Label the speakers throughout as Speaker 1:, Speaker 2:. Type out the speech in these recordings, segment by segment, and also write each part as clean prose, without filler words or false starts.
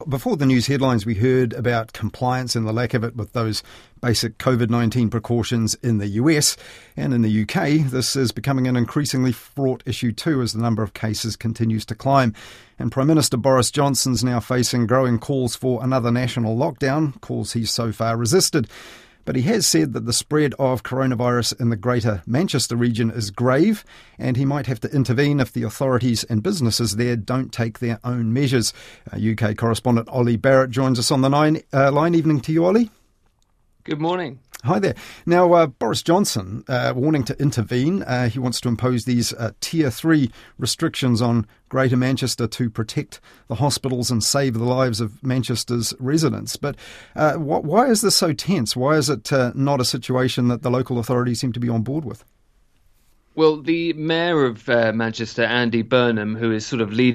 Speaker 1: Before the news headlines, we heard about compliance and the lack of it with those basic COVID-19 precautions in the US and in the UK. This is becoming an increasingly fraught issue too as the number of cases continues to climb. And Prime Minister Boris Johnson's now facing growing calls for another national lockdown, calls he's so far resisted. But he has said that the spread of coronavirus in the Greater Manchester region is grave and he might have to intervene if the authorities and businesses there don't take their own measures. UK correspondent Ollie Barrett joins us on the line. Evening to you, Ollie.
Speaker 2: Good morning.
Speaker 1: Hi there. Now, Boris Johnson warning to intervene. He wants to impose these Tier 3 restrictions on Greater Manchester to protect the hospitals and save the lives of Manchester's residents. But why is this so tense? Why is it not a situation that the local authorities seem to be on board with?
Speaker 2: Well, the Mayor of Manchester, Andy Burnham, who is sort of leading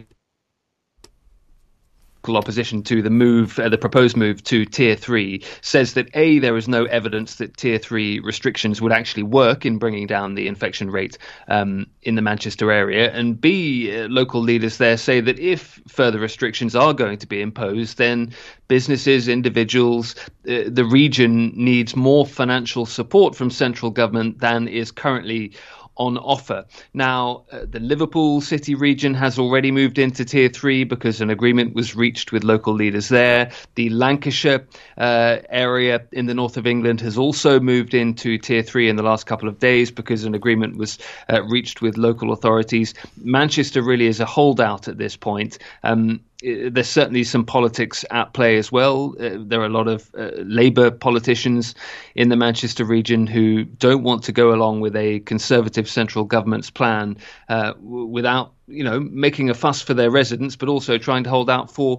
Speaker 2: opposition to the proposed move to Tier 3, says that A, there is no evidence that Tier 3 restrictions would actually work in bringing down the infection rate in the Manchester area, and B, local leaders there say that if further restrictions are going to be imposed, then businesses, individuals, the region needs more financial support from central government than is currently on offer. Now, the Liverpool City region has already moved into Tier 3 because an agreement was reached with local leaders there. The Lancashire area in the north of England has also moved into Tier 3 in the last couple of days because an agreement was reached with local authorities. Manchester really is a holdout at this point. There's certainly some politics at play as well. There are a lot of Labour politicians in the Manchester region who don't want to go along with a Conservative central government's plan without, making a fuss for their residents, but also trying to hold out for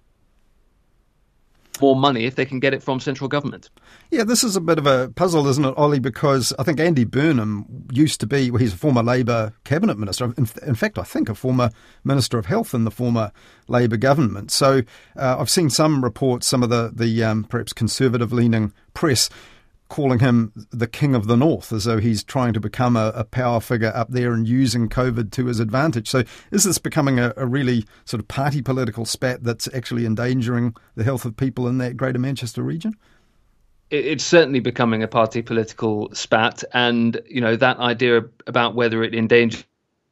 Speaker 2: more money if they can get it from central government.
Speaker 1: Yeah, this is a bit of a puzzle, isn't it, Ollie? Because I think Andy Burnham used to be, he's a former Labour cabinet minister. In fact, I think a former Minister of Health in the former Labour government. So I've seen some reports, some of the perhaps conservative-leaning press calling him the King of the North, as though he's trying to become a power figure up there and using COVID to his advantage. So is this becoming a really sort of party political spat that's actually endangering the health of people in that Greater Manchester region?
Speaker 2: It's certainly becoming a party political spat, and that idea about whether it endangers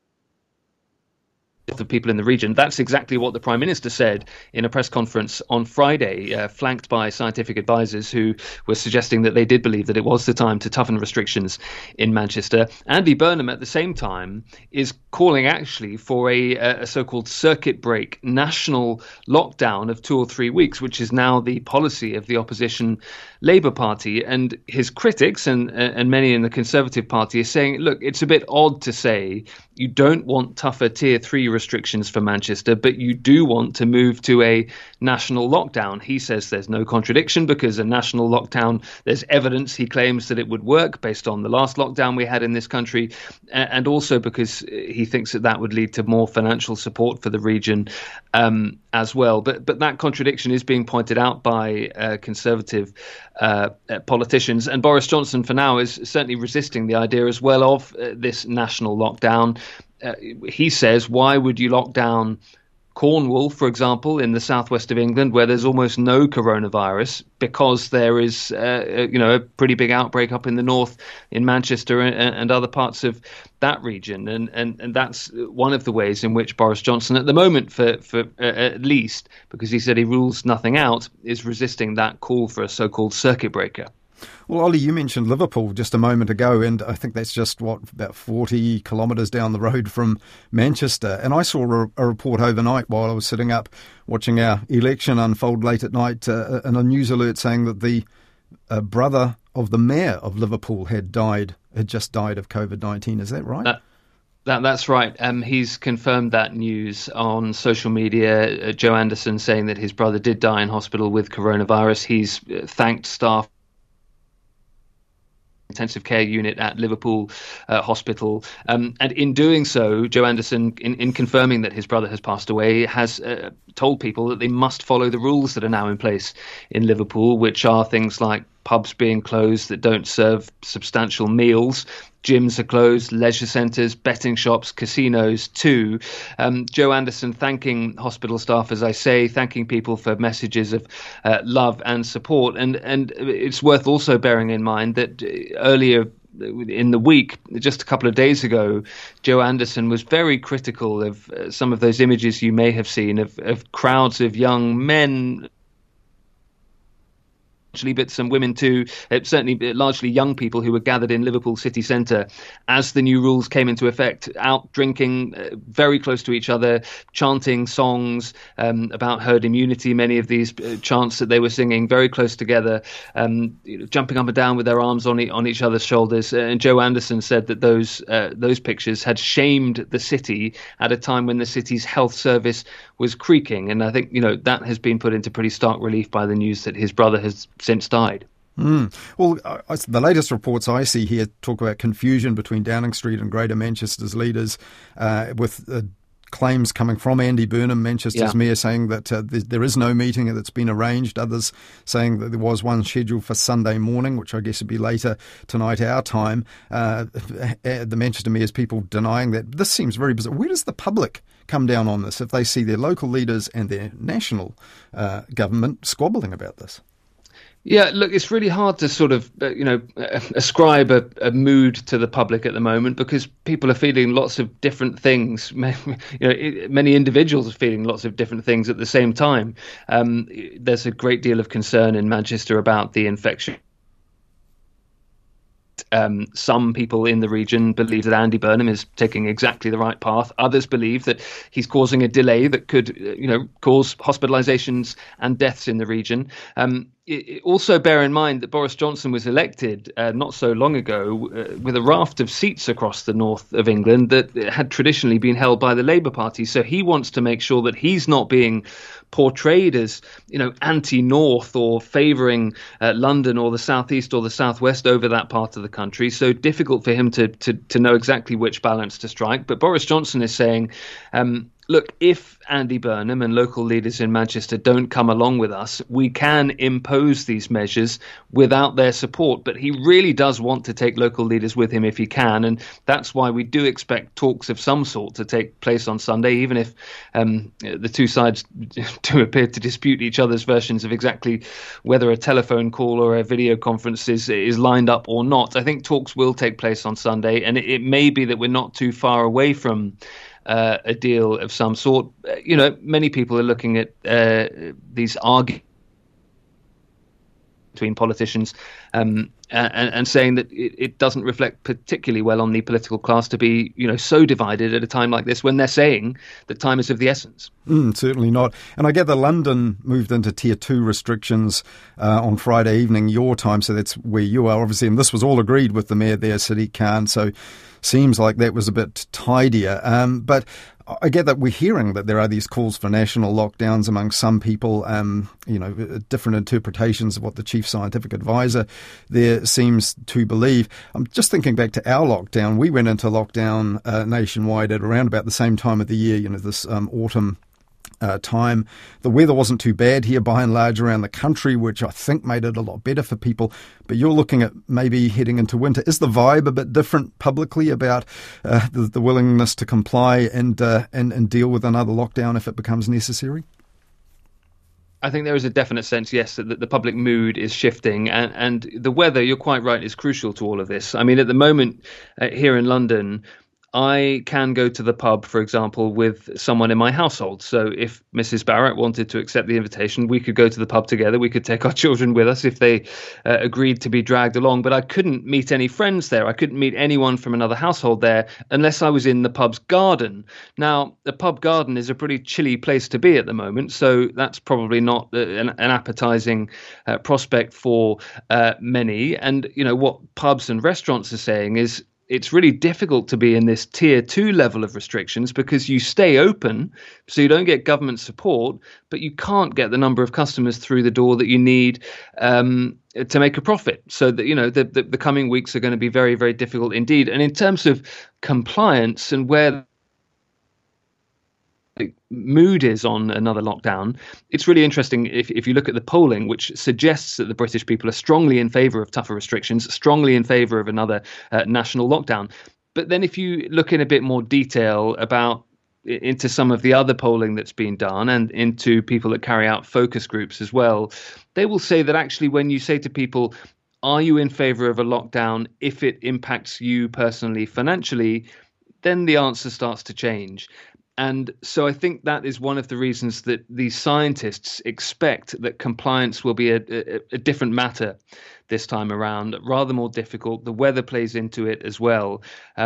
Speaker 2: the people in the region, that's exactly what the Prime Minister said in a press conference on Friday, flanked by scientific advisors who were suggesting that they did believe that it was the time to toughen restrictions in Manchester. Andy Burnham, at the same time, is calling actually for a so-called circuit break national lockdown of 2 or 3 weeks, which is now the policy of the opposition Labour Party. And his critics and many in the Conservative Party are saying, look, it's a bit odd to say you don't want tougher Tier 3 restrictions for Manchester, but you do want to move to a national lockdown. He says there's no contradiction because a national lockdown, there's evidence, he claims, that it would work based on the last lockdown we had in this country, and also because he thinks that would lead to more financial support for the region as well. But that contradiction is being pointed out by Conservative politicians, and Boris Johnson for now is certainly resisting the idea as well of this national lockdown. He says, why would you lock down Cornwall, for example, in the southwest of England, where there's almost no coronavirus, because there is a pretty big outbreak up in the north in Manchester and other parts of that region, and that's one of the ways in which Boris Johnson, at the moment, for at least, because he said he rules nothing out, is resisting that call for a so-called circuit breaker.
Speaker 1: Well, Ollie, you mentioned Liverpool just a moment ago, and I think that's just, about 40 kilometres down the road from Manchester. And I saw a report overnight while I was sitting up watching our election unfold late at night, and a news alert saying that the brother of the mayor of Liverpool had just died of COVID-19. Is that right?
Speaker 2: That's right. He's confirmed that news on social media. Joe Anderson saying that his brother did die in hospital with coronavirus. He's thanked staff intensive care unit at Liverpool Hospital. And in doing so, Joe Anderson, in confirming that his brother has passed away, has told people that they must follow the rules that are now in place in Liverpool, which are things like pubs being closed that don't serve substantial meals. Gyms are closed, leisure centres, betting shops, casinos too. Jo Anderson thanking hospital staff, as I say, thanking people for messages of love and support. And it's worth also bearing in mind that earlier in the week, just a couple of days ago, Jo Anderson was very critical of some of those images you may have seen of crowds of young men, but some women too, certainly largely young people who were gathered in Liverpool city centre as the new rules came into effect, out drinking very close to each other, chanting songs about herd immunity, many of these chants that they were singing very close together, jumping up and down with their arms on each other's shoulders. And Jo Anderson said that those pictures had shamed the city at a time when the city's health service was creaking. And I think, that has been put into pretty stark relief by the news that his brother has since died.
Speaker 1: Well, the latest reports I see here talk about confusion between Downing Street and Greater Manchester's leaders, with claims coming from Andy Burnham, Manchester's mayor, saying that there is no meeting that's been arranged. Others saying that there was one scheduled for Sunday morning, which I guess would be later tonight our time. The Manchester mayor's people denying that. This seems very bizarre. Where does the public come down on this if they see their local leaders and their national government squabbling about this?
Speaker 2: Yeah, look, it's really hard to sort of, ascribe a mood to the public at the moment because people are feeling lots of different things. Many individuals are feeling lots of different things at the same time. There's a great deal of concern in Manchester about the infection. Some people in the region believe that Andy Burnham is taking exactly the right path. Others believe that he's causing a delay that could, cause hospitalizations and deaths in the region. Also bear in mind that Boris Johnson was elected not so long ago with a raft of seats across the north of England that had traditionally been held by the Labour Party. So he wants to make sure that he's not being portrayed as, anti-North or favouring London or the southeast or the southwest over that part of the country. So difficult for him to know exactly which balance to strike. But Boris Johnson is saying, look, if Andy Burnham and local leaders in Manchester don't come along with us, we can impose these measures without their support. But he really does want to take local leaders with him if he can. And that's why we do expect talks of some sort to take place on Sunday, even if the two sides do appear to dispute each other's versions of exactly whether a telephone call or a video conference is lined up or not. I think talks will take place on Sunday, and it may be that we're not too far away from a deal of some sort. Many people are looking at these arguments between politicians and saying that it doesn't reflect particularly well on the political class to be, so divided at a time like this when they're saying that time is of the essence.
Speaker 1: Certainly not. And I get that London moved into Tier 2 restrictions on Friday evening, your time, so that's where you are, obviously. And this was all agreed with the mayor there, Sadiq Khan, so seems like that was a bit tidier. But I get that we're hearing that there are these calls for national lockdowns among some people, different interpretations of what the chief scientific advisor there seems to believe. I'm just thinking back to our lockdown. We went into lockdown nationwide at around about the same time of the year, this autumn time. The weather wasn't too bad here by and large around the country, which I think made it a lot better for people. But you're looking at maybe heading into winter. Is the vibe a bit different publicly about the willingness to comply and deal with another lockdown if it becomes necessary?
Speaker 2: I think there is a definite sense, yes, that the public mood is shifting, and the weather, you're quite right, is crucial to all of this. I mean, at the moment here in London, I can go to the pub, for example, with someone in my household. So if Mrs. Barrett wanted to accept the invitation, we could go to the pub together. We could take our children with us if they agreed to be dragged along. But I couldn't meet any friends there. I couldn't meet anyone from another household there unless I was in the pub's garden. Now, the pub garden is a pretty chilly place to be at the moment, so that's probably not an appetizing prospect for many. And, what pubs and restaurants are saying is, it's really difficult to be in this tier 2 level of restrictions because you stay open, so you don't get government support, but you can't get the number of customers through the door that you need to make a profit. So that, the coming weeks are going to be very, very difficult indeed. And in terms of compliance and where mood is on another lockdown. It's really interesting if you look at the polling, which suggests that the British people are strongly in favour of tougher restrictions, strongly in favour of another national lockdown. But then if you look in a bit more detail into some of the other polling that's been done and into people that carry out focus groups as well, they will say that actually when you say to people, are you in favour of a lockdown if it impacts you personally financially, then the answer starts to change. And so I think that is one of the reasons that these scientists expect that compliance will be a different matter this time around, rather more difficult. The weather plays into it as well.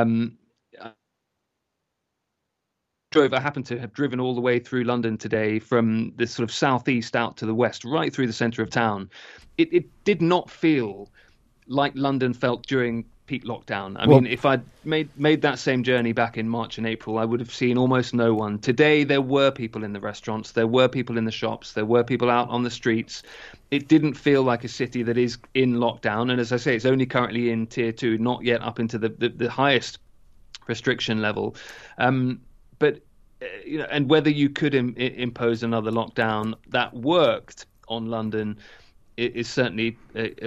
Speaker 2: I happened to have driven all the way through London today from the sort of southeast out to the west, right through the centre of town. It did not feel like London felt during peak lockdown. I mean, if I'd made that same journey back in March and April, I would have seen almost no one. Today, there were people in the restaurants, there were people in the shops, there were people out on the streets. It didn't feel like a city that is in lockdown. And as I say, it's only currently in tier 2, not yet up into the highest restriction level. But and whether you could impose another lockdown that worked on London is certainly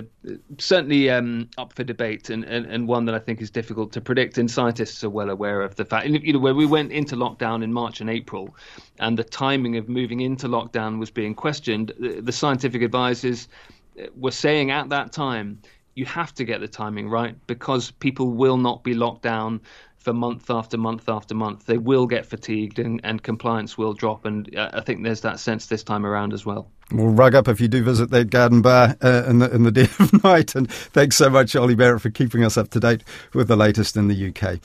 Speaker 2: up for debate and one that I think is difficult to predict. And scientists are well aware of the fact. And, where we went into lockdown in March and April, and the timing of moving into lockdown was being questioned, the scientific advisors were saying at that time, you have to get the timing right because people will not be locked down for month after month after month. They will get fatigued and compliance will drop. And I think there's that sense this time around as well.
Speaker 1: We'll rug up if you do visit that garden bar in the dead of night. And thanks so much, Ollie Barrett, for keeping us up to date with the latest in the UK.